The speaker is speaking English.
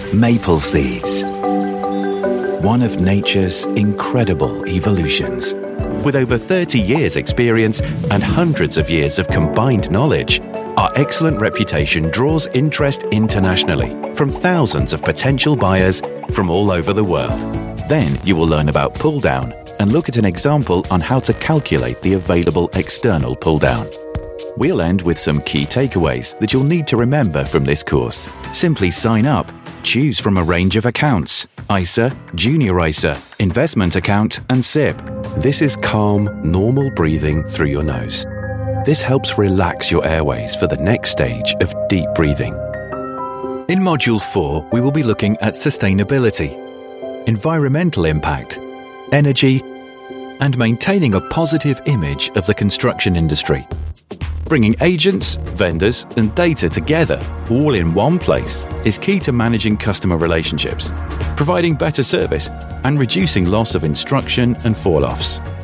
Maple seeds. One of nature's incredible evolutions. With over 30 years' experience and hundreds of years of combined knowledge, our excellent reputation draws interest internationally from thousands of potential buyers from all over the world. Then you will learn about pull-down and look at an example on how to calculate the available external pull-down. We'll end with some key takeaways that you'll need to remember from this course. Simply sign up, choose from a range of accounts: ISA, Junior ISA, Investment Account and SIPP. This is calm, normal breathing through your nose. This helps relax your airways for the next stage of deep breathing. In Module 4, we will be looking at sustainability, environmental impact, energy, and maintaining a positive image of the construction industry. Bringing agents, vendors, and data together, all in one place, is key to managing customer relationships, providing better service, and reducing loss of instruction and fall-offs.